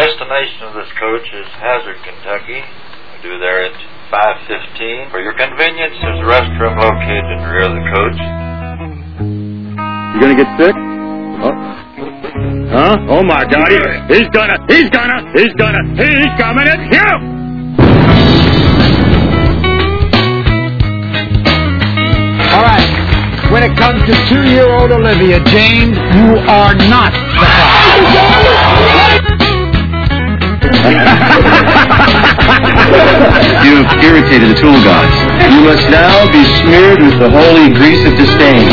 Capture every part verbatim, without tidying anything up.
destination of this coach is Hazard, Kentucky. We'll do there at five fifteen. For your convenience, there's a restroom located in the rear of the coach. You gonna get sick? Oh. Huh? Oh my God! He, he's gonna! He's gonna! He's gonna! He's coming at you! All right. When it comes to two-year-old Olivia, James, you are not the father. You have irritated the tool gods. You must now be smeared with the holy grease of disdain.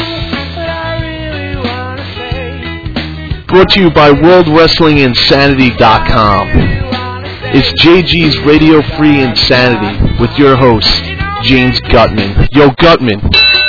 Brought to you by World Wrestling Insanity dot com. It's J G's Radio Free Insanity with your host, James Gutman. Yo, Gutman,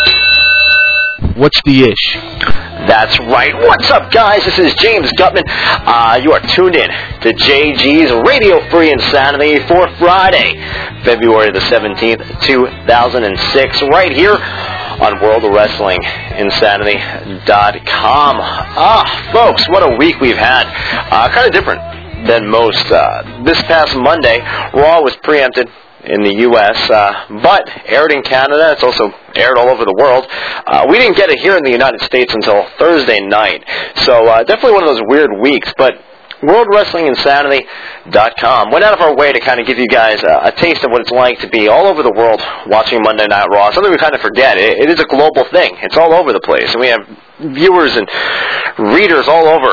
what's the ish? That's right. What's up, guys? This is James Gutman. Uh, you are tuned in to J G's Radio Free Insanity for Friday, February the seventeenth, two thousand six, right here on World Wrestling Insanity dot com. Ah, folks, what a week we've had. Uh, kind of different than most. Uh, this past Monday, Raw was preempted in the U S, uh, but aired in Canada. It's also aired all over the world. Uh, we didn't get it here in the United States until Thursday night. So uh, definitely one of those weird weeks, but World Wrestling Insanity dot com went out of our way to kind of give you guys uh, a taste of what it's like to be all over the world watching Monday Night Raw. Something we kind of forget. It, it is a global thing. It's all over the place. And we have viewers and readers all over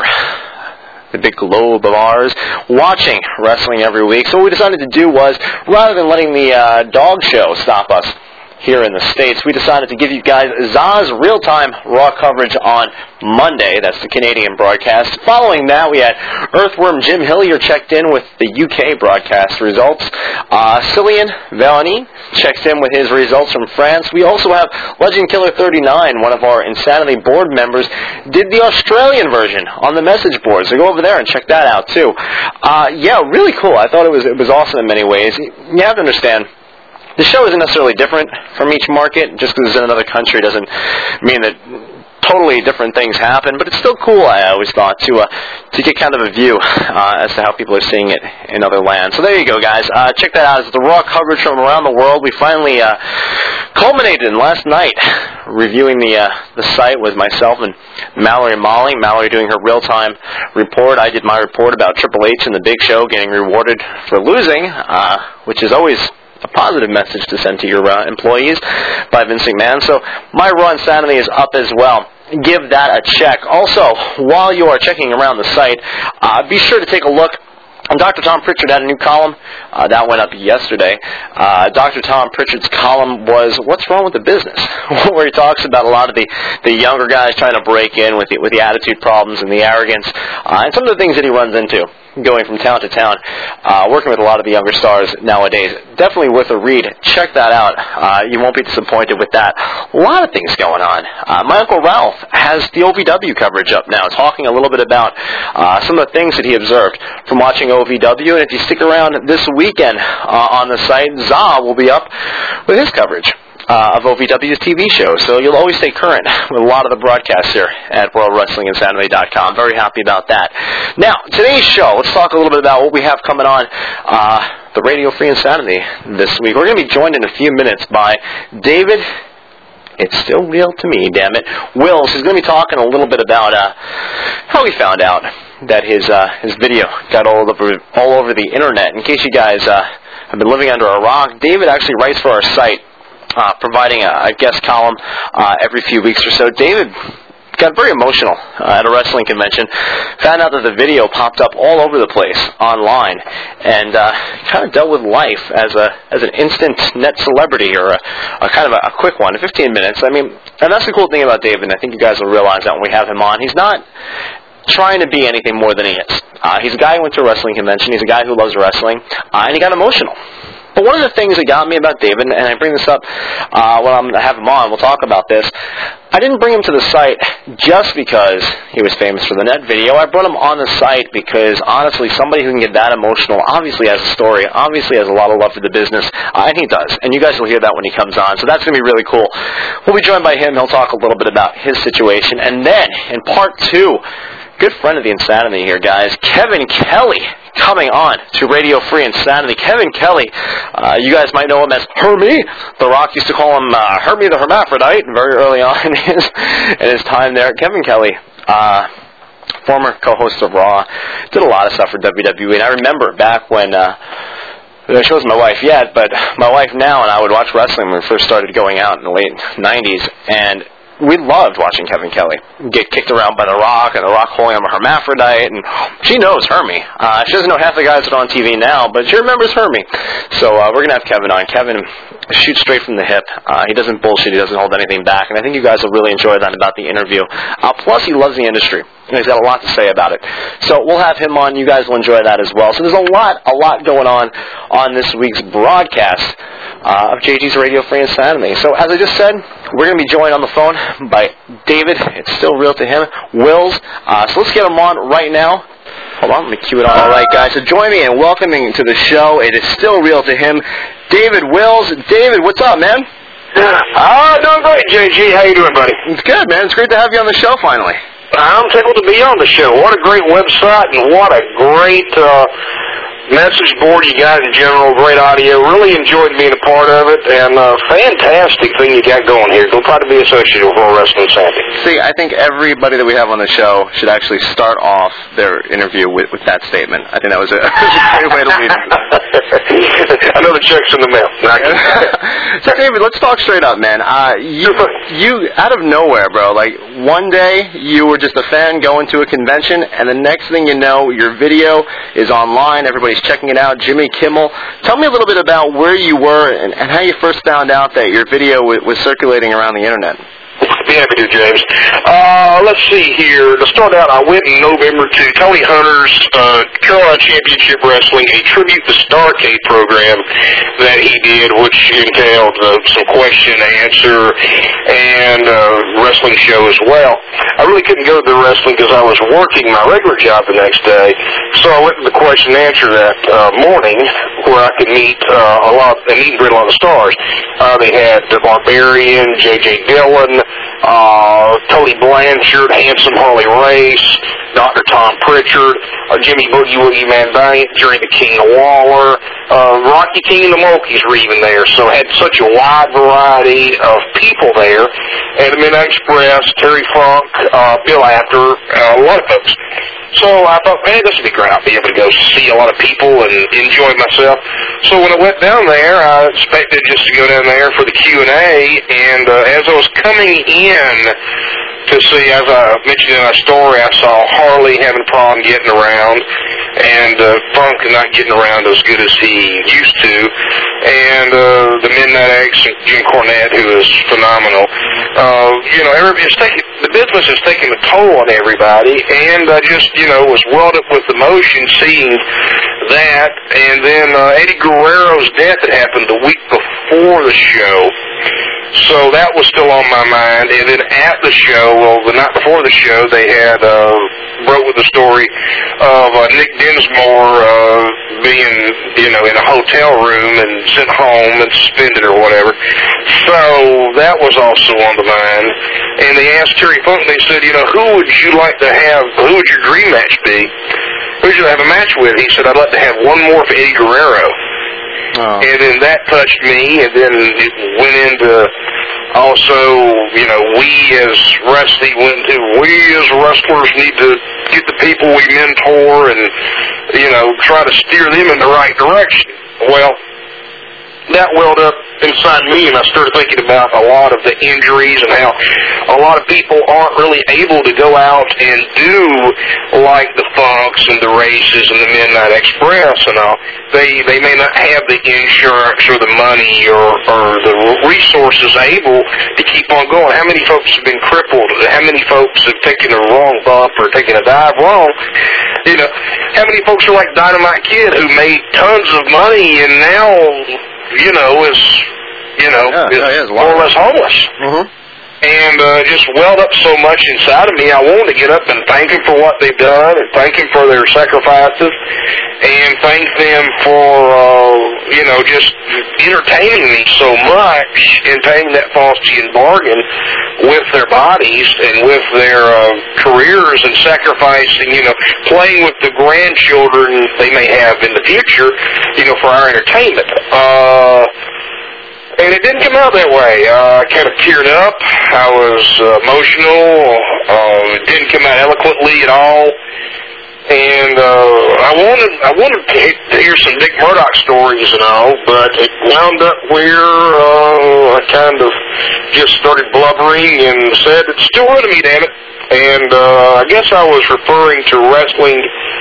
the big globe of ours, watching wrestling every week. So what we decided to do was, rather than letting the uh, dog show stop us here in the States, we decided to give you guys Zaz real-time Raw coverage on Monday. That's the Canadian broadcast. Following that, we had Earthworm Jim Hillier checked in with the U K broadcast results. Uh, Cillian Vellani checks in with his results from France. We also have Legend Killer thirty-nine, one of our Insanity board members, did the Australian version on the message board. So go over there and check that out, too. Uh, yeah, really cool. I thought it was, it was awesome in many ways. You have to understand, the show isn't necessarily different from each market. Just because it's in another country doesn't mean that totally different things happen. But it's still cool, I always thought, to uh, to get kind of a view uh, as to how people are seeing it in other lands. So there you go, guys. Uh, check that out. It's the Raw coverage from around the world. We finally uh, culminated in last night reviewing the uh, the site with myself and Mallory Molly. Mallory doing her real-time report. I did my report about Triple H and the Big Show getting rewarded for losing, uh, which is always a positive message to send to your uh, employees by Vince McMahon. So my Raw Insanity is up as well. Give that a check. Also, while you are checking around the site, uh, be sure to take a look. And Doctor Tom Pritchard had a new column. Uh, that went up yesterday. Uh, Doctor Tom Pritchard's column was "What's Wrong with the Business?" where he talks about a lot of the, the younger guys trying to break in with the, with the attitude problems and the arrogance, uh, and some of the things that he runs into going from town to town, uh, working with a lot of the younger stars nowadays. Definitely worth a read. Check that out. Uh, you won't be disappointed with that. A lot of things going on. Uh, my Uncle Ralph has the O V W coverage up now, talking a little bit about uh, some of the things that he observed from watching O V W. And if you stick around this weekend uh, on the site, Za will be up with his coverage Uh, of O V W's T V show. So you'll always stay current with a lot of the broadcasts here at World Wrestling Insanity dot com. Very happy about that. Now, today's show, let's talk a little bit about what we have coming on uh, the Radio Free Insanity this week. We're going to be joined in a few minutes by David, it's still real to me, damn it, Wills, who's going to be talking a little bit about uh, how he found out that his uh, his video got all over, all over the internet. In case you guys uh, have been living under a rock, David actually writes for our site, Uh, providing a, a guest column uh, every few weeks or so. David got very emotional uh, at a wrestling convention, found out that the video popped up all over the place online, and uh, kind of dealt with life as a as an instant net celebrity, or a, a kind of a, a quick one, fifteen minutes. I mean, and that's the cool thing about David, and I think you guys will realize that when we have him on. He's not trying to be anything more than he is. Uh, he's a guy who went to a wrestling convention. He's a guy who loves wrestling, uh, and he got emotional. But one of the things that got me about David, and I bring this up uh, when I'm going to have him on, we'll talk about this, I didn't bring him to the site just because he was famous for the net video. I brought him on the site because, honestly, somebody who can get that emotional obviously has a story, obviously has a lot of love for the business, uh, and he does. And you guys will hear that when he comes on. So that's going to be really cool. We'll be joined by him. He'll talk a little bit about his situation. And then, in part two, good friend of the Insanity here, guys. Kevin Kelly coming on to Radio Free Insanity. Kevin Kelly, uh, you guys might know him as Hermie. The Rock used to call him uh, Hermie the Hermaphrodite very early on in his, in his time there. Kevin Kelly, uh, former co-host of Raw, did a lot of stuff for W W E. And I remember back when... Uh, I chose my wife yet, but my wife now and I would watch wrestling when we first started going out in the late nineties, and we loved watching Kevin Kelly get kicked around by The Rock, and The Rock calling him a hermaphrodite, and she knows Hermie. Uh, she doesn't know half the guys that are on T V now, but she remembers Hermie. So uh, we're going to have Kevin on. Kevin shoots straight from the hip. Uh, he doesn't bullshit. He doesn't hold anything back, and I think you guys will really enjoy that about the interview. Uh, plus, he loves the industry. He's got a lot to say about it. So we'll have him on. You guys will enjoy that as well. So there's a lot, a lot going on on this week's broadcast uh, of J G's Radio Free Insanity. So as I just said, we're going to be joined on the phone by David. It's still real to him. Wills. Uh, so let's get him on right now. Hold on, let me cue it on. All right, guys. So join me in welcoming to the show. It is still real to him, David Wills. David, what's up, man? Ah, uh, doing great, J G. How you doing, buddy? It's good, man. It's great to have you on the show finally. I'm tickled to be on the show. What a great website and what a great uh, message board you got in general. Great audio. Really enjoyed being a part of it, and uh, fantastic thing you got going here. Go try to be associated with World Wrestling Insanity. See, I think everybody that we have on the show should actually start off their interview with, with that statement. I think that was a, a great way to lead it. Another check's in the mail. So, David, let's talk straight up, man. Uh, you, you, out of nowhere, bro, like, one day you were just a fan going to a convention, and the next thing you know, your video is online, everybody's checking it out, Jimmy Kimmel. Tell me a little bit about where you were and, and how you first found out that your video w- was circulating around the internet. Be happy to, James. Uh, let's see here. To start out, I went in November to Tony Hunter's uh, Carolina Championship Wrestling, a tribute to Starrcade program that he did, which entailed uh, some question and answer and uh, wrestling show as well. I really couldn't go to the wrestling because I was working my regular job the next day, so I went to the question and answer that uh, morning where I could meet uh, a lot and meet and greet a lot of stars. Uh, they had the Barbarian, J J Dillon, Uh, Tony Blanchard, Handsome Harley Race, Doctor Tom Pritchard, uh, Jimmy Boogie Woogie Van Dyke, Jerry the King Waller, uh, Rocky King and the Monkees were even there. So I had such a wide variety of people there. And the Midnight Express, Terry Funk, uh, Bill Apter, uh, a lot of folks. So I thought, man, this would be great. I'll be able to go see a lot of people and enjoy myself. So when I went down there, I expected just to go down there for the Q and A, and uh, as I was coming in to see, as I mentioned in my story, I saw Harley having a problem getting around, and uh, Funk not getting around as good as he used to, and uh, the Midnight X and Jim Cornette, who is phenomenal. Uh, you know, everybody's taking, the business is taking a toll on everybody, and I just, you know, was welled up with emotion seeing that, and then uh, Eddie Guerrero's death had happened the week before the show. So that was still on my mind. And then at the show, well, the night before the show, they had uh, broke with the story of uh, Nick Dinsmore uh, being, you know, in a hotel room and sent home and suspended or whatever. So that was also on the mind. And they asked Terry Funk, they said, you know, who would you like to have, who would your dream match be? Who would you have a match with? He said, I'd like to have one more for Eddie Guerrero. Oh. And then that touched me, and then it went into also, you know, we as wrestling went into, we as wrestlers need to get the people we mentor and, you know, try to steer them in the right direction. Well, that welled up inside me, and I started thinking about a lot of the injuries and how a lot of people aren't really able to go out and do like the Funks and the Races and the Midnight Express and all. They they may not have the insurance or the money or, or the resources able to keep on going. How many folks have been crippled? How many folks have taken a wrong bump or taken a dive wrong? You know, how many folks are like Dynamite Kid who made tons of money and now, you know, is, you know, yeah, is yeah, more or less homeless. Mm-hmm. and uh, just welled up so much inside of me. I wanted to get up and thank them for what they've done, and thank them for their sacrifices, and thank them for, uh, you know, just entertaining me so much and paying that Faustian bargain with their bodies and with their uh, careers and sacrificing, you know, playing with the grandchildren they may have in the future, you know, for our entertainment. Uh... And it didn't come out that way. Uh, I kind of teared up. I was uh, emotional. Uh, it didn't come out eloquently at all. And uh, I wanted I wanted to, to hear some Dick Murdoch stories and all, but it wound up where uh, I kind of just started blubbering and said, "It's still running me, damn it." And uh, I guess I was referring to wrestling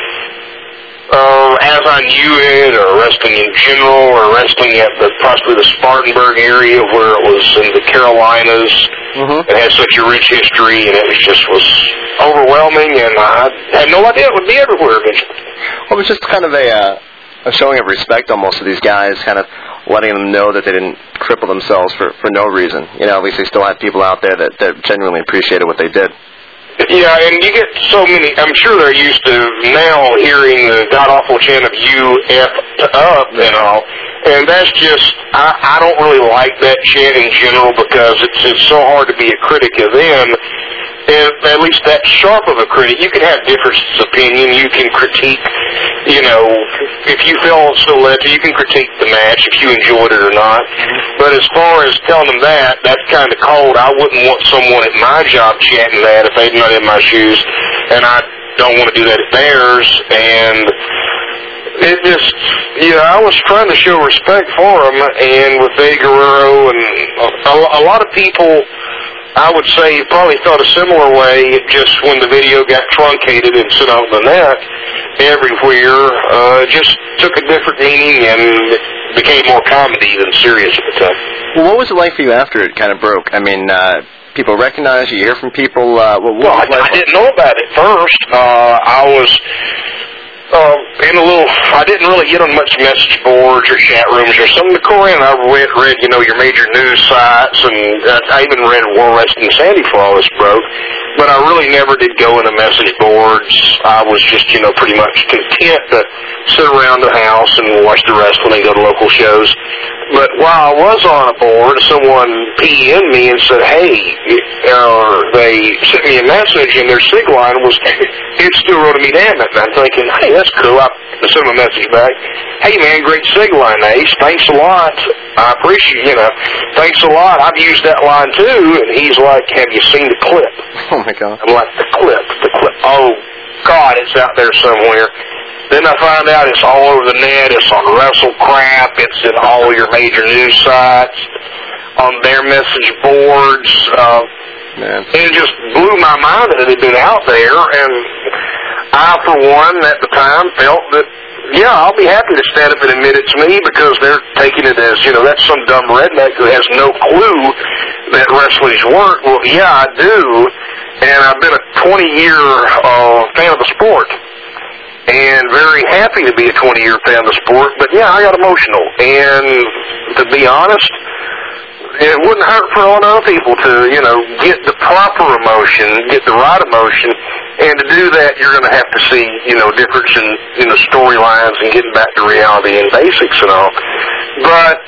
Uh, as I knew it, or wrestling in general, or wrestling at the, possibly the Spartanburg area where it was in the Carolinas. Mm-hmm. It had such a rich history, and it was just was overwhelming, and I had no idea it would be everywhere eventually. Well, it was just kind of a, uh, a showing of respect almost to these guys, kind of letting them know that they didn't cripple themselves for, for no reason. You know, at least they still had people out there that, that genuinely appreciated what they did. Yeah, and you get so many, I'm sure they're used to now hearing the god-awful chant of you effed up and all, and that's just, I, I don't really like that chant in general because it's, it's so hard to be a critic of them, and at least that sharp of a critic. You can have differences of opinion, you can critique, you know, if you feel so led to, you can critique the match if you enjoyed it or not, but as far as telling them that, that's kind of cold. I wouldn't want someone at my job chanting that if they're not in my shoes, and I don't want to do that at theirs, and it just, yeah, I was trying to show respect for them, and with Eddie Guerrero, and a, a lot of people, I would say, probably felt a similar way just when the video got truncated and sent on the net everywhere. Uh, just took a different meaning and became more comedy than serious at the time. Well, what was it like for you after it kind of broke? I mean, uh, people recognize you, you hear from people. Uh, what, what well, was it like? I, I didn't know about it first. Uh, I was uh, in a little, I didn't really get on much message boards or chat rooms or something. Corinne, I read, read, you know, your major news sites, and uh, I even read World Wrestling Sandy before all this broke. But I really never did go into message boards. I was just, you know, pretty much content to sit around the house and watch the wrestling and go to local shows. But while I was on a board, someone P M'd me and said, hey, uh, they sent me a message, and their sig line was, it's still Road to Me Damn It. And I'm thinking, hey, that's cool. I sent him a message back. Hey, man, great sig line, Ace. Thanks a lot. I appreciate, you know, thanks a lot. I've used that line, too. And he's like, have you seen the clip? Oh, my God. I'm like, the clip, the clip. Oh, God, it's out there somewhere. Then I find out it's all over the net. It's on WrestleCrap. It's in all your major news sites, on their message boards. Uh, Man. And it just blew my mind that it had been out there. And I, for one, at the time, felt that, yeah, I'll be happy to stand up and admit it to me because they're taking it as, you know, that's some dumb redneck who has no clue that wrestling's work. Well, yeah, I do. And I've been a twenty-year uh, fan of the sport. And very happy to be a twenty-year fan of the sport, but yeah, I got emotional. And to be honest, it wouldn't hurt for a lot of other people to, you know, get the proper emotion, get the right emotion, and to do that, you're going to have to see, you know, difference in, in the storylines and getting back to reality and basics and all. But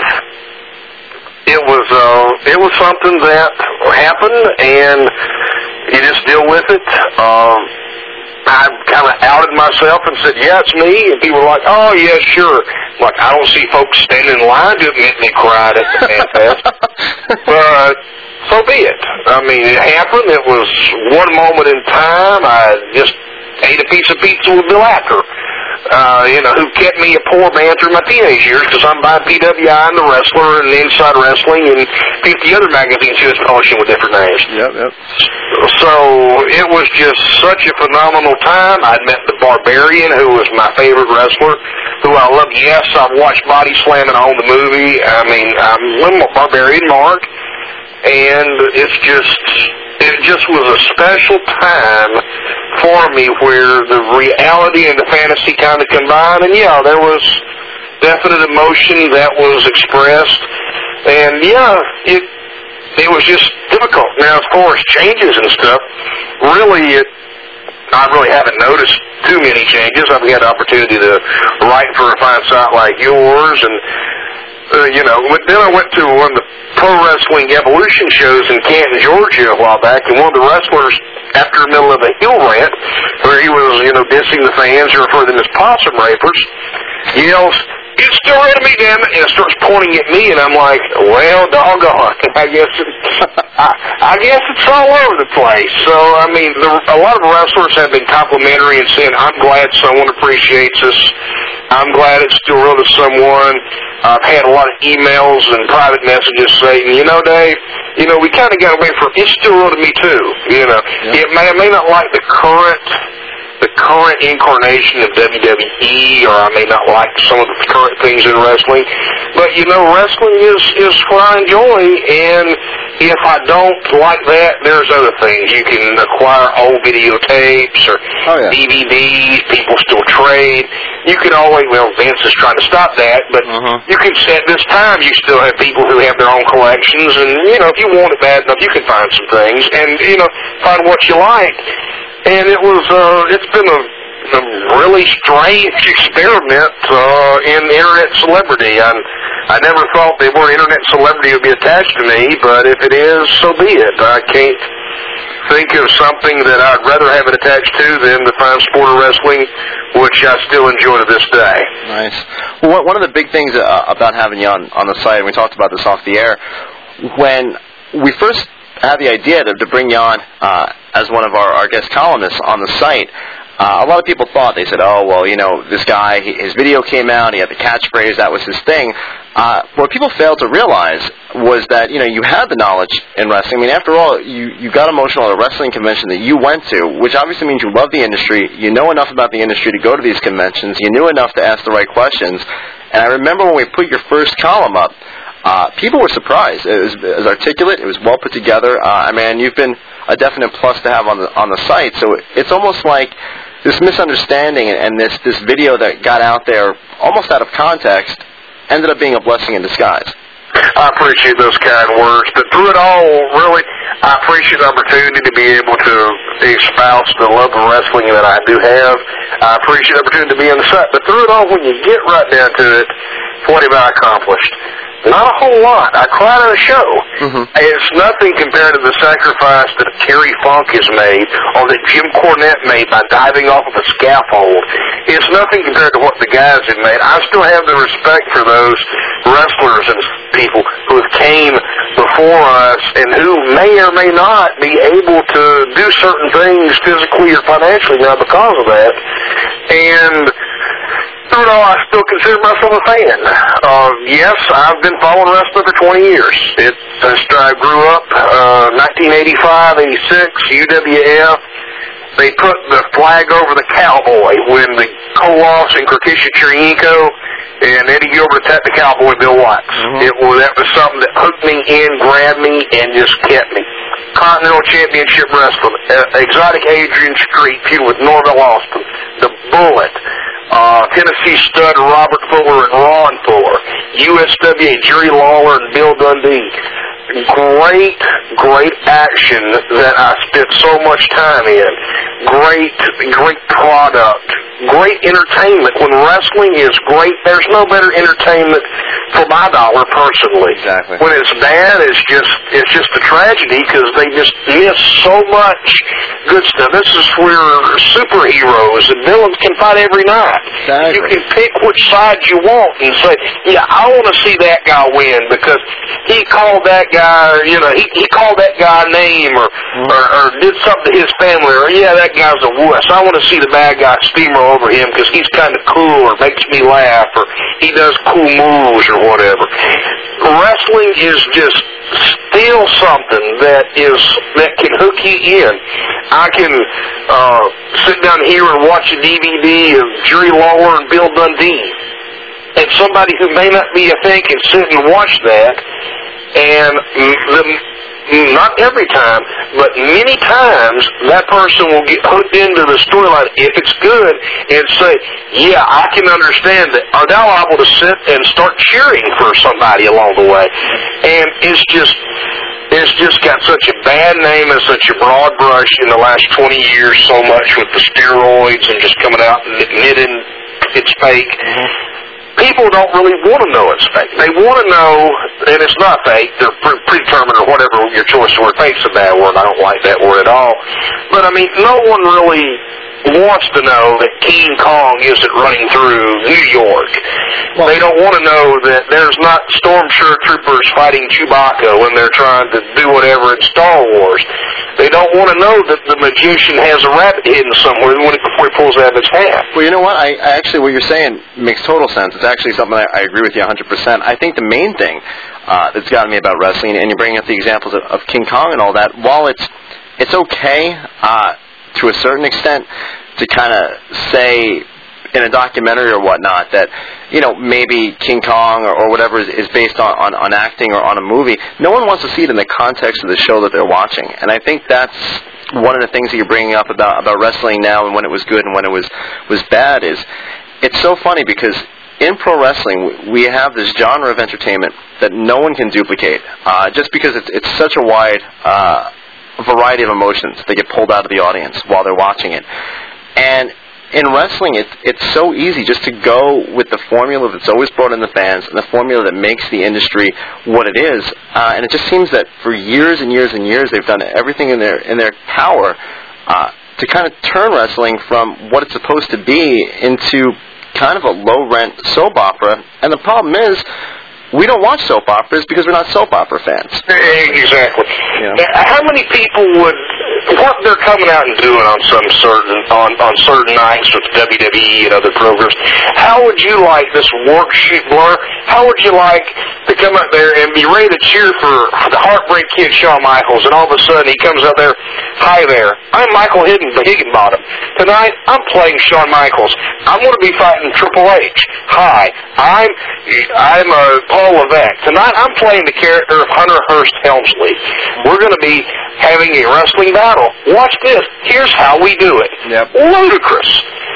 it was, uh, it was something that happened, and you just deal with it. Um, I kind of outed myself and said, yeah, it's me. And people were like, oh, yeah, sure. Like, I don't see folks standing in line to admit me cried at the Fan Fest. But so be it. I mean, it happened. It was one moment in time. I just ate a piece of pizza with Bill Acker, uh, you know, who kept me a poor man through my teenage years because I'm buying P W I and The Wrestler and Inside Wrestling and fifty other magazines he was publishing with different names. Yep, yep. So it was just such a phenomenal time. I'd met the Barbarian, who was my favorite wrestler, who I love. Yes, I've watched Body Slamming on the movie. I mean, I'm a Barbarian Mark, and it's just, it just was a special time for me where the reality and the fantasy kind of combined. And yeah, there was definite emotion that was expressed. And yeah, it it was just difficult. Now, as far as changes and stuff, really, it, I really haven't noticed too many changes. I've had the opportunity to write for a fine site like yours, and uh, you know. But then I went to one of the Pro Wrestling Evolution shows in Canton, Georgia, a while back, and one of the wrestlers, after the middle of a heel rant, where he was, you know, dissing the fans and referring to them as possum rapers, yells, "It's still red to me, damn it," and starts pointing at me, and I'm like, well, doggone, I guess it's, I, I guess it's all over the place. So, I mean, the, a lot of wrestlers have been complimentary and saying, I'm glad someone appreciates us. I'm glad it's still real to someone. I've had a lot of emails and private messages saying, you know, Dave, you know, we kind of got away from, it's still real to me, too. You know, yeah. It may, I may not like the current... the current incarnation of W W E, or I may not like some of the current things in wrestling, but, you know, wrestling is, is what I enjoy, and if I don't like that, there's other things. You can acquire old videotapes or oh, yeah. D V Ds, people still trade. You can always, well, Vince is trying to stop that, but uh-huh. you can, at this time, you still have people who have their own collections, and, you know, if you want it bad enough, you can find some things, and, you know, find what you like. And it was, uh, it's been a, a really strange experiment uh, in internet celebrity. I, I never thought the word internet celebrity would be attached to me, but if it is, so be it. I can't think of something that I'd rather have it attached to than the fine sport of wrestling, which I still enjoy to this day. Nice. Well, one of the big things uh, about having you on, on the site, and we talked about this off the air, when we first had the idea to, to bring you on uh, as one of our, our guest columnists on the site, uh, a lot of people thought, they said, oh, well, you know, this guy, he, his video came out, he had the catchphrase, that was his thing. Uh, what people failed to realize was that, you know, you had the knowledge in wrestling. I mean, after all, you, you got emotional at a wrestling convention that you went to, which obviously means you love the industry, you know enough about the industry to go to these conventions, you knew enough to ask the right questions. And I remember when we put your first column up, Uh, people were surprised. It was, it was articulate. It was well put together. Uh, I mean, you've been a definite plus to have on the on the site. So it's almost like this misunderstanding and this this video that got out there almost out of context ended up being a blessing in disguise. I appreciate those kind words, but through it all, really, I appreciate the opportunity to be able to espouse the love of wrestling that I do have. I appreciate the opportunity to be on the site, but through it all, when you get right down to it, what have I accomplished? Not a whole lot. I cried on a show. Mm-hmm. It's nothing compared to the sacrifice that Terry Funk has made or that Jim Cornette made by diving off of a scaffold. It's nothing compared to what the guys have made. I still have the respect for those wrestlers and people who came before us and who may or may not be able to do certain things physically or financially now because of that. And through it all, I still consider myself a fan. Uh, yes, I've been following wrestling for twenty years. It, I grew up, uh, nineteen eighty-five, eighty-six, U W F. They put the flag over the cowboy when the Koloff and Krakisha Chirienko and Eddie Gilbert attacked the cowboy Bill Watts. Mm-hmm. It was, that was something that hooked me in, grabbed me, and just kept me. Continental Championship Wrestling, uh, Exotic Adrian Street feud with Norvell Austin, The Bullet, uh, Tennessee Stud Robert Fuller and Ron Fuller, U S W A Jerry Lawler and Bill Dundee. Great, great action that I spent so much time in. Great, great product. Great entertainment. When wrestling is great, there's no better entertainment for my dollar personally. Exactly. When it's bad, it's just it's just a tragedy because they just miss so much good stuff. This is where superheroes and villains can fight every night. Exactly. You can pick which side you want and say, yeah, I want to see that guy win because he called that guy, you know, he, he called that guy a name or, mm-hmm. or, or did something to his family, or, yeah, that guy's a wuss. I want to see the bad guy steamroll over him because he's kind of cool or makes me laugh or he does cool moves or whatever. Wrestling is just still something that is that can hook you in. I can uh, sit down here and watch a D V D of Jerry Lawler and Bill Dundee, and somebody who may not be a fan can sit and watch that, and the not every time, but many times, that person will get hooked into the storyline if it's good and say, yeah, I can understand that. Are now able to sit and start cheering for somebody along the way. And it's just, has just got such a bad name and such a broad brush in the last twenty years, so much with the steroids and just coming out and admitting it's fake. Mm-hmm. People don't really want to know it's fake. They want to know, and it's not fake, they're pre- predetermined or whatever your choice of word. Fake's a bad word. I don't like that word at all. But, I mean, no one really wants to know that King Kong isn't running through New York. Well, they don't want to know that there's not stormtroopers fighting Chewbacca when they're trying to do whatever in Star Wars. They don't want to know that the magician has a rabbit hidden somewhere when it, before he pulls it out of his hat. Well, you know what? I, I actually, what you're saying makes total sense. It's actually something I, I agree with you one hundred percent. I think the main thing uh, that's gotten me about wrestling, and you're bringing up the examples of, of King Kong and all that, while it's it's okay uh, to a certain extent to kind of say in a documentary or whatnot that, you know, maybe King Kong or, or whatever is, is based on, on, on acting or on a movie, no one wants to see it in the context of the show that they're watching. And I think that's one of the things that you're bringing up about, about wrestling now and when it was good and when it was, was bad is it's so funny because in pro wrestling, we have this genre of entertainment that no one can duplicate uh, just because it's, it's such a wide uh, variety of emotions that get pulled out of the audience while they're watching it. And in wrestling, it's, it's so easy just to go with the formula that's always brought in the fans and the formula that makes the industry what it is. Uh, and it just seems that for years and years and years, they've done everything in their in their power uh, to kind of turn wrestling from what it's supposed to be into kind of a low-rent soap opera. And the problem is, we don't watch soap operas because we're not soap opera fans. Exactly. Yeah. How many people would, what they're coming out and doing on some certain, on, on certain nights with W W E and other programs, how would you like this worksheet blur? How would you like to come out there and be ready to cheer for the Heartbreak Kid, Shawn Michaels, and all of a sudden he comes out there, hi there, I'm Michael Hidden, Higginbottom. Tonight, I'm playing Shawn Michaels. I'm going to be fighting Triple H. Hi, I'm, I'm a Paul Levesque. Tonight I'm playing the character of Hunter Hearst Helmsley. We're going to be having a wrestling battle. Watch this. Here's how we do it. Yep. Ludicrous.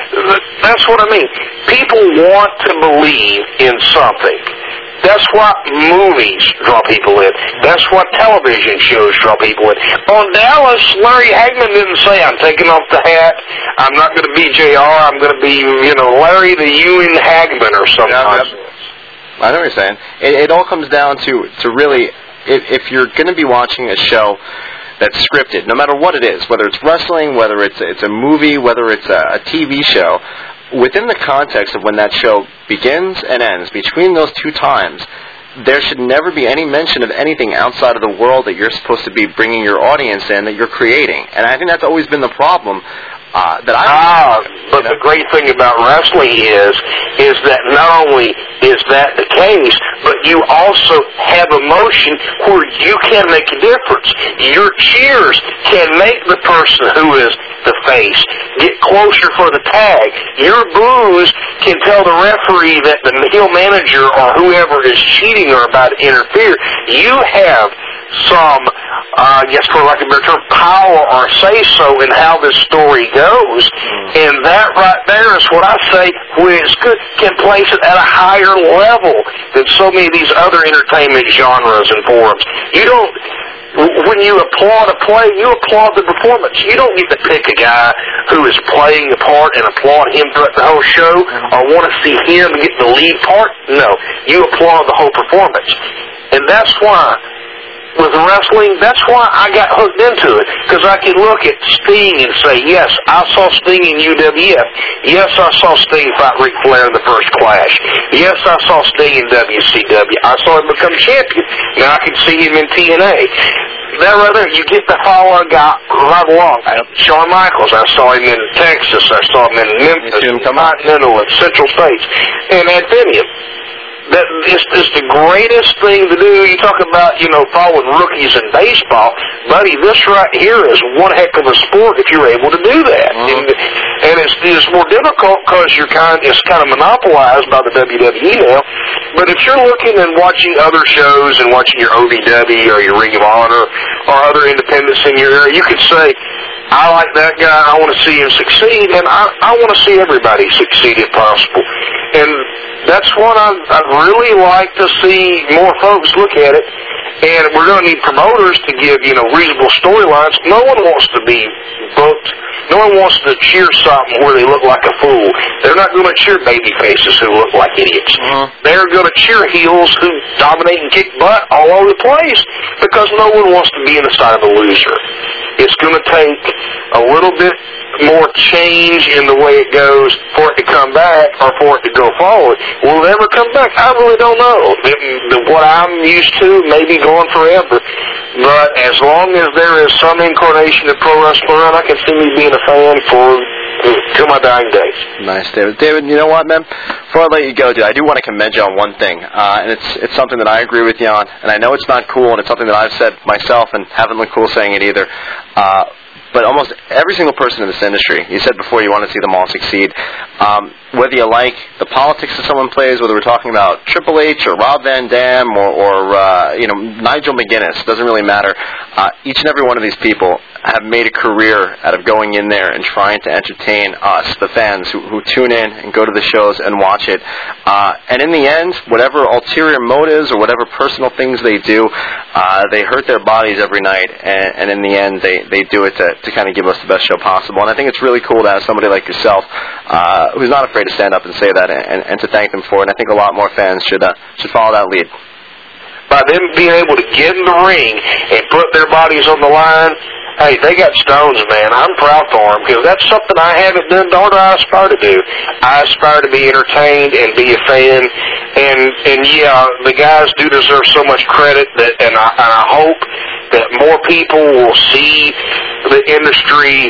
That's what I mean. People want to believe in something. That's what movies draw people in. That's what television shows draw people in. On Dallas, Larry Hagman didn't say, I'm taking off the hat. I'm not going to be J R. I'm going to be, you know, Larry the Ewan Hagman or something. Yeah, yeah. I know what you're saying. It, it all comes down to, to really, if, if you're going to be watching a show that's scripted, no matter what it is, whether it's wrestling, whether it's it's a movie, whether it's a, a T V show, within the context of when that show begins and ends, between those two times, there should never be any mention of anything outside of the world that you're supposed to be bringing your audience in, that you're creating. And I think that's always been the problem. Uh, that I ah, but you know? The great thing about wrestling is, is that not only is that the case, but you also have emotion where you can make a difference. Your cheers can make the person who is the face get closer for the tag. Your boos can tell the referee that the heel manager or whoever is cheating or about to interfere. You have some, uh, yes, for lack of a better term, power or say-so in how this story goes. And that right there is what I say, when it's good, can place it at a higher level than so many of these other entertainment genres and forums. You don't, when you applaud a play, you applaud the performance. You don't get to pick a guy who is playing the part and applaud him throughout the whole show or want to see him get the lead part. No, you applaud the whole performance. And that's why with wrestling, that's why I got hooked into it, because I could look at Sting and say, yes, I saw Sting in U W F. Yes, I saw Sting fight Ric Flair in the first Clash. Yes, I saw Sting in W C W. I saw him become champion. Now I can see him in T N A. That right there, you get to follow a guy right along. Shawn Michaels, I saw him in Texas. I saw him in Memphis, Continental, and Central States, and Advenium. That is, is the greatest thing to do. You talk about, you know, following rookies in baseball. Buddy, this right here is one heck of a sport if you're able to do that. Mm-hmm. And, and it's, it's more difficult because you're kind, it's kind of monopolized by the W W E now. But if you're looking and watching other shows and watching your O V W or your Ring of Honor or other independents in your area, you could say, I like that guy, I want to see him succeed, and I, I want to see everybody succeed if possible. And that's what I'd, I'd really like to see more folks look at it And we're going to need promoters to give, you know, reasonable storylines. No one wants to be booked. No one wants to cheer something where they look like a fool. They're not going to cheer baby faces who look like idiots. Uh-huh. They're going to cheer heels who dominate and kick butt all over the place because no one wants to be in the side of a loser. It's going to take a little bit more change in the way it goes for it to come back or for it to go forward. Will it ever come back? I really don't know. The, the, what I'm used to may be going forever. But as long as there is some incarnation of pro wrestling around, I can see me being a fan for till my dying days. Nice, David. David, you know what, man? Before I let you go, dude, I do want to commend you on one thing, uh, and it's it's something that I agree with you on, and I know it's not cool, and it's something that I've said myself and haven't looked cool saying it either. Uh, But almost every single person in this industry, you said before you want to see them all succeed, um, whether you like the politics that someone plays, whether we're talking about Triple H or Rob Van Dam or, or uh, you know, Nigel McGuinness, doesn't really matter. Uh, each and every one of these people have made a career out of going in there and trying to entertain us, the fans, who, who tune in and go to the shows and watch it. Uh, and in the end, whatever ulterior motives or whatever personal things they do, uh, they hurt their bodies every night, and, and in the end, they, they do it to, to kind of give us the best show possible. And I think it's really cool to have somebody like yourself uh, who's not afraid to stand up and say that and, and to thank them for it. And I think a lot more fans should uh, should follow that lead. By them being able to get in the ring and put their bodies on the line, hey, they got stones, man. I'm proud for them because that's something I haven't done, nor do I aspire to do. I aspire to be entertained and be a fan. And, and yeah, the guys do deserve so much credit, that, and, I, and I hope that more people will see the industry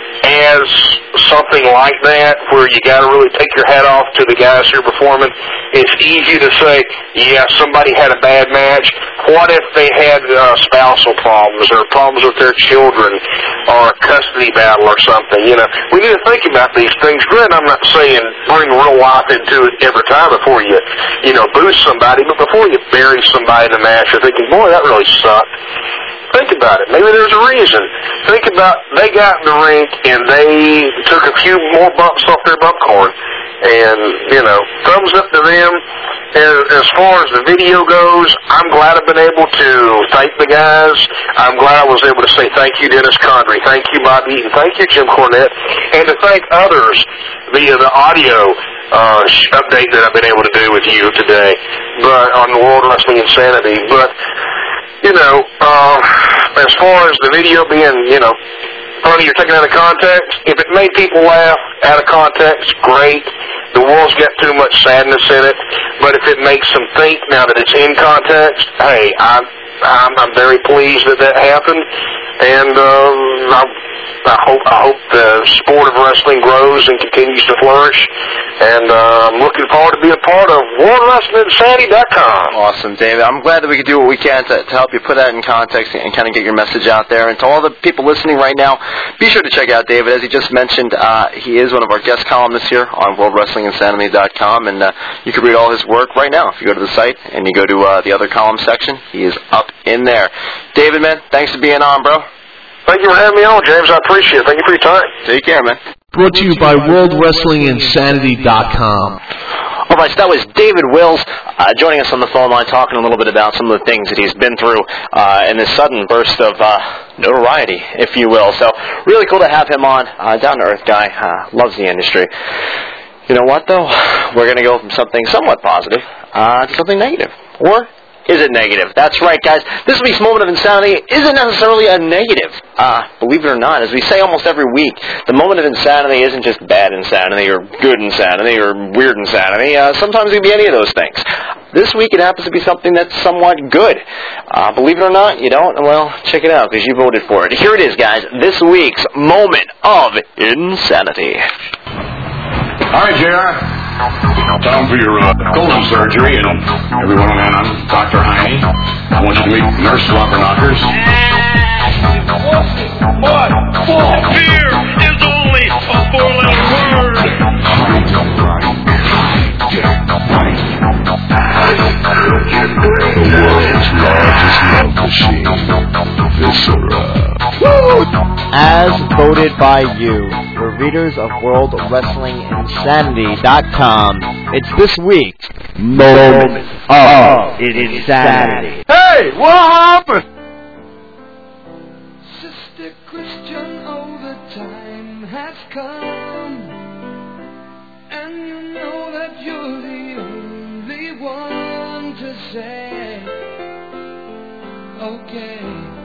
as something like that, where you got to really take your hat off to the guys who are performing. It's easy to say, yeah, somebody had a bad match. What if they had uh, spousal problems or problems with their children or a custody battle or something? You know, we need to think about these things. Granted, I'm not saying bring real life into it every time before you, you know, boost somebody, but before you bury somebody in the match, you're thinking, boy, that really sucked. Think about it. Maybe there's a reason. Think about they got in the ring and they took a few more bumps off their buckhorn. And, you know, thumbs up to them. And as far as the video goes, I'm glad I've been able to thank the guys. I'm glad I was able to say thank you, Dennis Condrey. Thank you, Bob Eaton. Thank you, Jim Cornette. And to thank others via the audio uh, update that I've been able to do with you today, but on the World Wrestling Insanity. But you know, uh, as far as the video being, you know, funny, you're taking out of context, if it made people laugh out of context, great. The world's got too much sadness in it. But if it makes them think now that it's in context, hey, I'm, I'm, I'm very pleased that that happened. And uh, I, I hope I hope the sport of wrestling grows and continues to flourish. And uh, I'm looking forward to being a part of World Wrestling Insanity dot com. Awesome, David. I'm glad that we could do what we can to, to help you put that in context and kind of get your message out there. And to all the people listening right now, be sure to check out David. As he just mentioned, uh, he is one of our guest columnists here on World Wrestling Insanity dot com, and uh, you can read all his work right now. If you go to the site and you go to uh, the other column section, he is up in there. David, man, thanks for being on, bro. Thank you for having me on, James. I appreciate it. Thank you for your time. Take care, man. Brought to you by World Wrestling Insanity dot com. All right, so that was David Wills uh, joining us on the phone line, talking a little bit about some of the things that he's been through uh, in this sudden burst of uh, notoriety, if you will. So really cool to have him on. Uh, down-to-earth guy, uh, loves the industry. You know what, though? We're going to go from something somewhat positive uh, to something negative. Or is it negative? That's right, guys. This week's Moment of Insanity isn't necessarily a negative. Uh, believe it or not, as we say almost every week, the Moment of Insanity isn't just bad insanity or good insanity or weird insanity. Uh, sometimes it can be any of those things. This week it happens to be something that's somewhat good. Uh, believe it or not, you don't? Well, check it out because you voted for it. Here it is, guys. This week's Moment of Insanity. All right, J R. Time for your uh, colon surgery, and everyone on hand, I'm Doctor Heine. I want you to meet Nurse Slobberknockers. What? What? Fear is only a four-letter word. The world's largest love machine, Viscera. As voted by you, we're readers of World Wrestling Insanity dot com. It's this week, Moments of Insanity. Hey, what happened? Sister Christian, oh, the time has come, and you know that you're the only one to say, okay.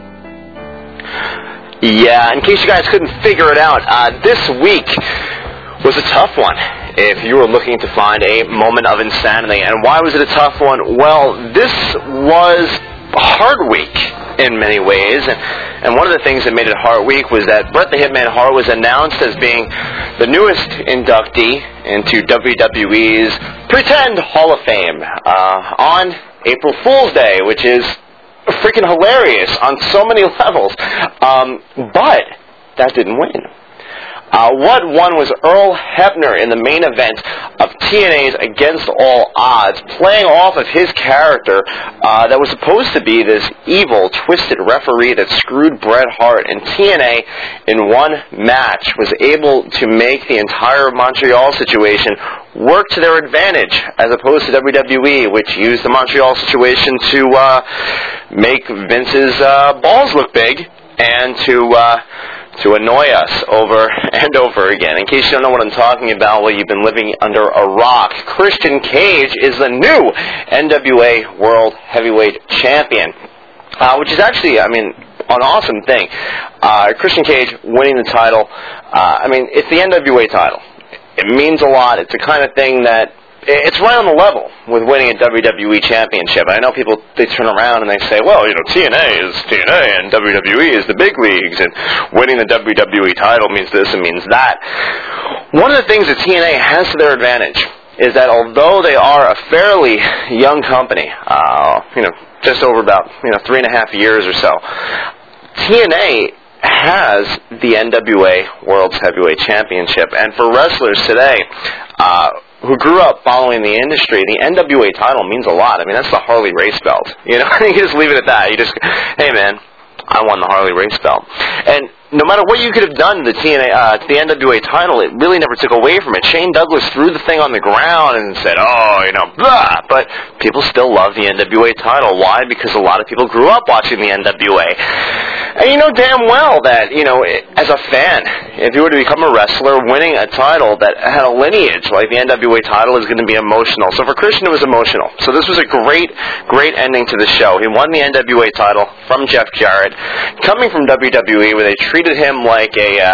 Yeah, in case you guys couldn't figure it out, uh, this week was a tough one if you were looking to find a moment of insanity. And why was it a tough one? Well, this was a hard week in many ways. And, and one of the things that made it a hard week was that Bret the Hitman Hart was announced as being the newest inductee into W W E's Pretend Hall of Fame uh, on April Fool's Day, which is freaking hilarious on so many levels. Um, but that didn't win. Uh, what won was Earl Hebner in the main event of T N A's Against All Odds, playing off of his character uh, that was supposed to be this evil, twisted referee that screwed Bret Hart. And T N A, in one match, was able to make the entire Montreal situation work to their advantage, as opposed to W W E, which used the Montreal situation to uh, make Vince's uh, balls look big and to uh, to annoy us over and over again. In case you don't know what I'm talking about, well, you've been living under a rock. Christian Cage is the new N W A World Heavyweight Champion, uh, which is actually, I mean, an awesome thing. Uh, Christian Cage winning the title, uh, I mean, it's the N W A title. It means a lot. It's the kind of thing that it's right on the level with winning a W W E championship. I know people, they turn around and they say, well, you know, T N A is T N A and W W E is the big leagues, and winning the W W E title means this and means that. One of the things that T N A has to their advantage is that although they are a fairly young company, uh, you know, just over about, you know, three and a half years or so, T N A has the N W A World's Heavyweight Championship. And for wrestlers today, uh, who grew up following the industry, the N W A title means a lot. I mean, that's the Harley race belt. You know, you just leave it at that. You just, hey man, I won the Harley race belt. And no matter what you could have done to the T N A, uh, to the N W A title, it really never took away from it. Shane Douglas threw the thing on the ground and said, oh, you know, blah. But people still love the N W A title. Why? Because a lot of people grew up watching the N W A. And you know damn well that, you know, as a fan, if you were to become a wrestler, winning a title that had a lineage like the N W A title is going to be emotional. So for Christian, it was emotional. So this was a great, great ending to the show. He won the N W A title from Jeff Jarrett, coming from W W E, where they treated him like a, uh,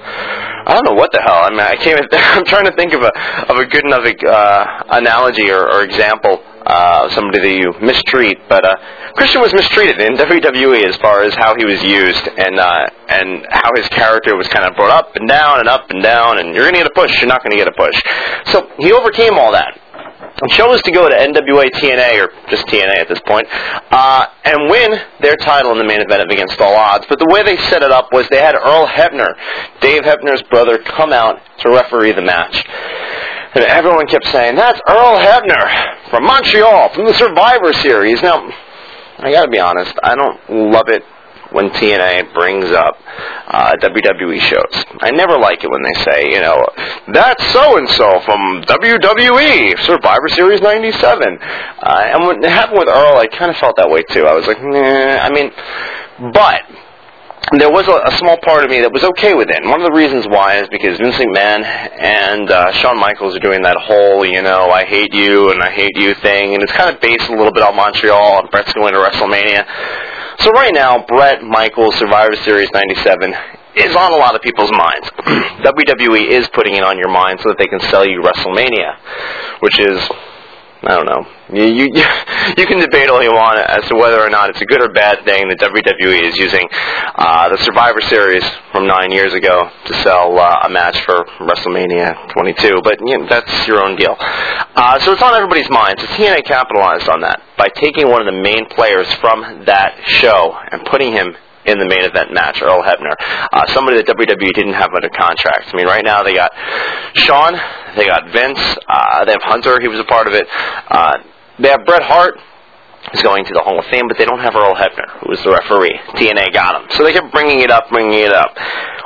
I don't know what the hell. I mean, I can't even, I'm trying to think of a of a good enough uh, analogy or, or example. Uh, somebody that you mistreat, but uh, Christian was mistreated in W W E as far as how he was used and uh, and how his character was kind of brought up and down and up and down, and you're going to get a push, you're not going to get a push. So he overcame all that and chose to go to N W A T N A, or just T N A at this point, uh, and win their title in the main event of Against All Odds. But the way they set it up was they had Earl Hebner, Dave Hebner's brother, come out to referee the match. And everyone kept saying, that's Earl Hebner from Montreal, from the Survivor Series. Now, I gotta be honest, I don't love it when T N A brings up uh, W W E shows. I never like it when they say, you know, that's so-and-so from W W E, Survivor Series ninety-seven. Uh, and when it happened with Earl, I kind of felt that way too. I was like, nah, I mean, but there was a, a small part of me that was okay with it. And one of the reasons why is because Vince McMahon and uh, Shawn Michaels are doing that whole, you know, I hate you and I hate you thing. And it's kind of based a little bit on Montreal, and Bret's going to WrestleMania. So right now, Bret Michaels Survivor Series ninety-seven is on a lot of people's minds. W W E is putting it on your mind so that they can sell you WrestleMania, which is, I don't know. You, you you can debate all you want as to whether or not it's a good or bad thing that W W E is using uh, the Survivor Series from nine years ago to sell uh, a match for WrestleMania twenty-two. But you know, that's your own deal. Uh, so it's on everybody's minds. So T N A capitalized on that by taking one of the main players from that show and putting him in the main event match, Earl Hebner, uh, somebody that W W E didn't have under contract. I mean, right now they got Shawn, they got Vince, uh, they have Hunter, he was a part of it. Uh, they have Bret Hart, who's going to the Hall of Fame, but they don't have Earl Hebner, who was the referee. T N A got him. So they kept bringing it up, bringing it up.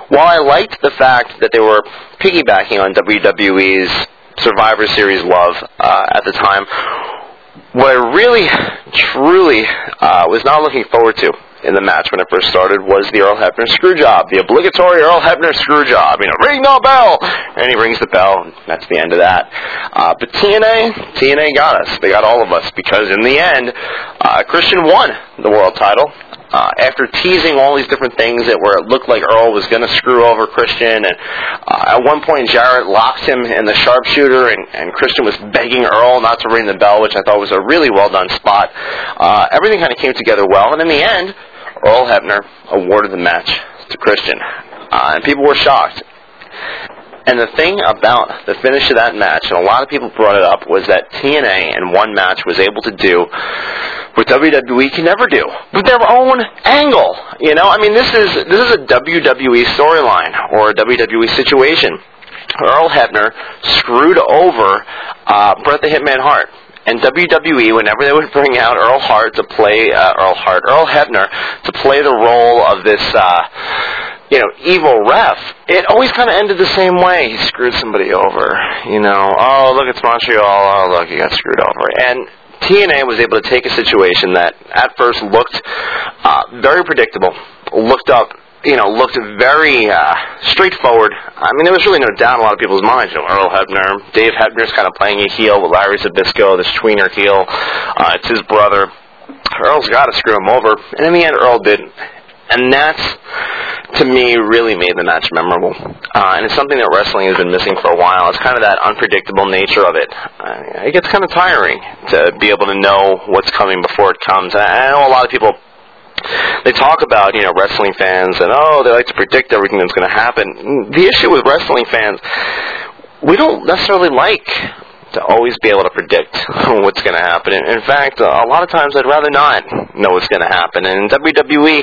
while I liked the fact that they were piggybacking on W W E's Survivor Series love uh, at the time, what I really, truly uh, was not looking forward to in the match when it first started was the Earl Hebner screw job, the obligatory Earl Hebner screw job. You know, ring the bell, and he rings the bell, and that's the end of that. Uh, but T N A, T N A got us. They got all of us because in the end, uh, Christian won the world title. Uh, after teasing all these different things that where it looked like Earl was going to screw over Christian, and uh, at one point Jarrett locked him in the sharpshooter, and, and Christian was begging Earl not to ring the bell, which I thought was a really well done spot. Uh, everything kind of came together well, and in the end, Earl Hebner awarded the match to Christian, uh, and people were shocked. And the thing about the finish of that match, and a lot of people brought it up, was that T N A in one match was able to do what W W E can never do, with their own angle. You know, I mean, this is this is a W W E storyline or a W W E situation. Earl Hebner screwed over uh, Bret the Hitman Hart. And W W E, whenever they would bring out Earl Hart to play, uh, Earl Hart, Earl Hebner to play the role of this, uh, you know, evil ref, it always kind of ended the same way. He screwed somebody over, you know. Oh, look, it's Montreal. Oh, look, he got screwed over. And T N A was able to take a situation that at first looked uh, very predictable, looked up, you know, looked very uh, straightforward. I mean, there was really no doubt in a lot of people's minds. You know, Earl Hebner, Dave Hebner's kind of playing a heel with Larry Zbyszko, this tweener heel. Uh, it's his brother. Earl's got to screw him over. And in the end, Earl didn't. And that's, to me, really made the match memorable. Uh, and it's something that wrestling has been missing for a while. It's kind of that unpredictable nature of it. Uh, it gets kind of tiring to be able to know what's coming before it comes. And I know a lot of people, they talk about, you know, wrestling fans and, oh, they like to predict everything that's going to happen. The issue with wrestling fans, we don't necessarily like to always be able to predict what's going to happen. In fact, a lot of times I'd rather not know what's going to happen. And in W W E,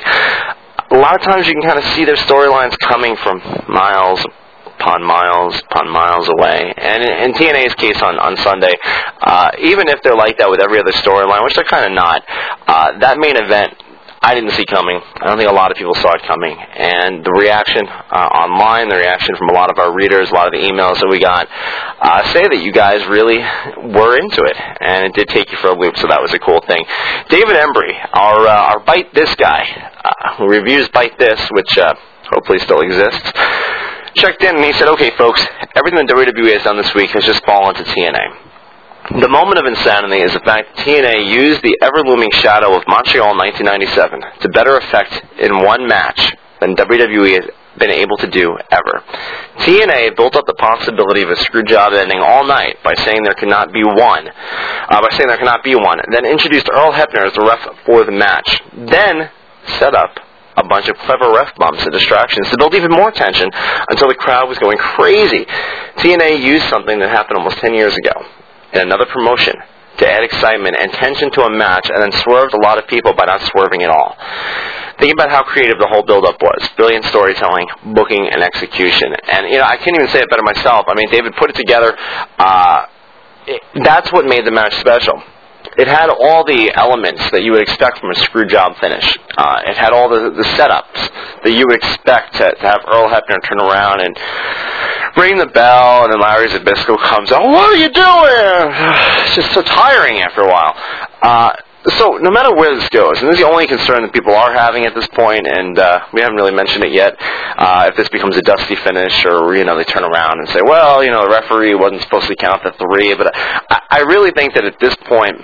a lot of times you can kind of see their storylines coming from miles upon miles upon miles away. And in, in T N A's case on, on Sunday, uh, even if they're like that with every other storyline, which they're kind of not, uh, that main event, I didn't see coming. I don't think a lot of people saw it coming. And the reaction uh, online, the reaction from a lot of our readers, a lot of the emails that we got, uh, say that you guys really were into it. And it did take you for a loop, so that was a cool thing. David Embry, our, uh, our Bite This guy, uh, who reviews Bite This, which uh, hopefully still exists, checked in and he said, okay, folks, everything that W W E has done this week has just fallen to T N A. The moment of insanity is the fact that T N A used the ever-looming shadow of Montreal nineteen ninety-seven to better effect in one match than W W E has been able to do ever. T N A built up the possibility of a screwjob ending all night by saying there cannot be one, uh, by saying there cannot be one, then introduced Earl Hebner as the ref for the match, then set up a bunch of clever ref bumps and distractions to build even more tension until the crowd was going crazy. T N A used something that happened almost ten years ago in another promotion to add excitement and tension to a match, and then swerved a lot of people by not swerving at all. Think about how creative the whole build-up was. Brilliant storytelling, booking, and execution. And, you know, I can't even say it better myself. I mean, David put it together. Uh, it, that's what made the match special. It had all the elements that you would expect from a screw job finish. Uh, it had all the, the setups that you would expect to, to have Earl Hebner turn around and ring the bell, and then Larry Zbyszko comes out, what are you doing? It's just so tiring after a while. Uh, so no matter where this goes, and this is the only concern that people are having at this point, and uh, we haven't really mentioned it yet, uh, if this becomes a dusty finish, or, you know, they turn around and say, well, you know, the referee wasn't supposed to count the three, but I, I really think that at this point,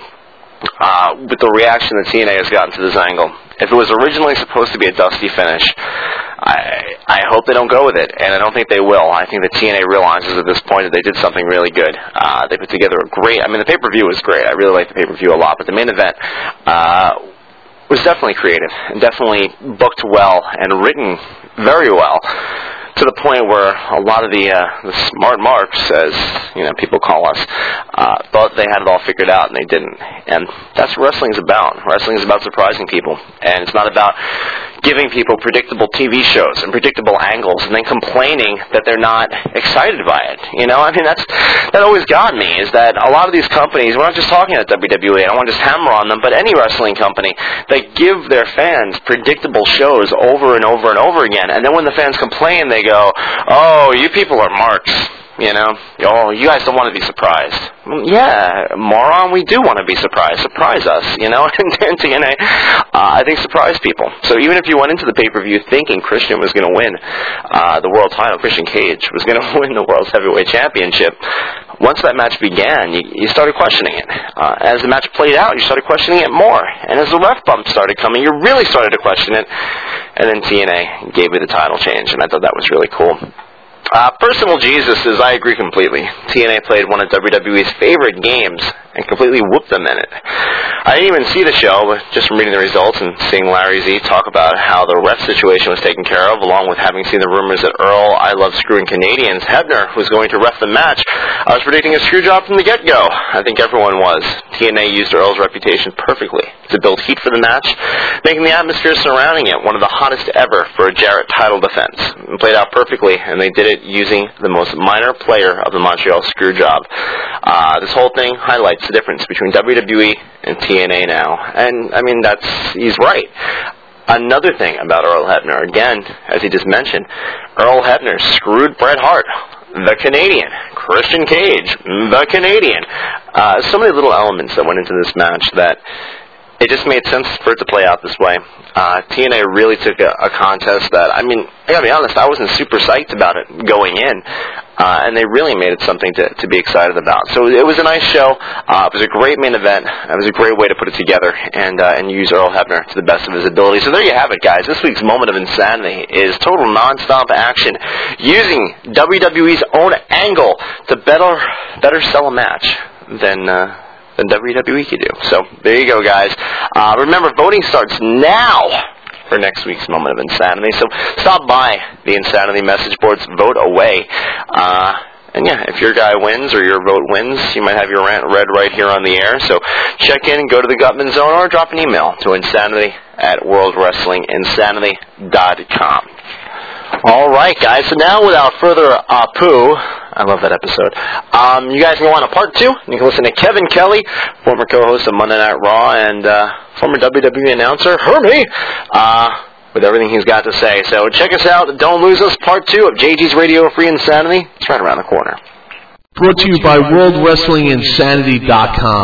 Uh, with the reaction that T N A has gotten to this angle, if it was originally supposed to be a dusty finish, I I hope they don't go with it, and I don't think they will. I think that T N A realizes at this point that they did something really good. Uh, they put together a great, I mean, the pay-per-view was great. I really liked the pay-per-view a lot, but the main event uh, was definitely creative and definitely booked well and written very well, to the point where a lot of the, uh, the smart marks, as, you know, people call us, uh, thought they had it all figured out, and they didn't. And that's what wrestling is about. Wrestling is about surprising people. And it's not about giving people predictable T V shows and predictable angles and then complaining that they're not excited by it. You know, I mean, that's that always got me, is that a lot of these companies, we're not just talking about W W E, I don't want to just hammer on them, but any wrestling company, they give their fans predictable shows over and over and over again, and then when the fans complain, they go, oh, you people are marks. You know, oh, you guys don't want to be surprised. Well, yeah, moron, we do want to be surprised. Surprise us, you know. And T N A, uh, I think, surprised people. So even if you went into the pay-per-view thinking Christian was going to win uh, the world title, Christian Cage was going to win the World's Heavyweight Championship, once that match began, you, you started questioning it. Uh, as the match played out, you started questioning it more. And as the ref bump started coming, you really started to question it. And then T N A gave you the title change, and I thought that was really cool. Uh, Personal Jesus is, I agree completely. T N A played one of W W E's favorite games and completely whooped them in it. I didn't even see the show, but just from reading the results and seeing Larry Z talk about how the ref situation was taken care of, along with having seen the rumors that Earl, I Love Screwing Canadians, Hebner, was going to ref the match, I was predicting a screw job from the get-go. I think everyone was. T N A used Earl's reputation perfectly to build heat for the match, making the atmosphere surrounding it one of the hottest ever for a Jarrett title defense. It played out perfectly, and they did it using the most minor player of the Montreal screw job. Uh, this whole thing highlights the difference between W W E and T N A now. And, I mean, that's, he's right. Another thing about Earl Hebner, again, as he just mentioned, Earl Hebner screwed Bret Hart, the Canadian. Christian Cage, the Canadian. Uh, so many little elements that went into this match that it just made sense for it to play out this way. Uh, T N A really took a, a contest that, I mean, I gotta be honest, I wasn't super psyched about it going in. Uh, and they really made it something to, to be excited about. So it was a nice show. Uh, it was a great main event. It was a great way to put it together and uh, and use Earl Hebner to the best of his ability. So there you have it, guys. This week's Moment of Insanity is total non-stop action using W W E's own angle to better better sell a match than uh, than W W E could do. So there you go, guys. Uh, remember, voting starts now for next week's Moment of Insanity. So stop by the Insanity message boards, vote away. Uh, and yeah, if your guy wins or your vote wins, you might have your rant read right here on the air. So check in, go to the Gutman Zone, or drop an email to insanity at world wrestling insanity dot com. All right, guys. So now, without further ado, I love that episode. Um, you guys can go on to part two. You can listen to Kevin Kelly, former co-host of Monday Night Raw and uh, former W W E announcer, Hermie, uh, with everything he's got to say. So check us out. Don't lose us. Part two of J G's Radio Free Insanity. It's right around the corner. Brought to you by world wrestling insanity dot com.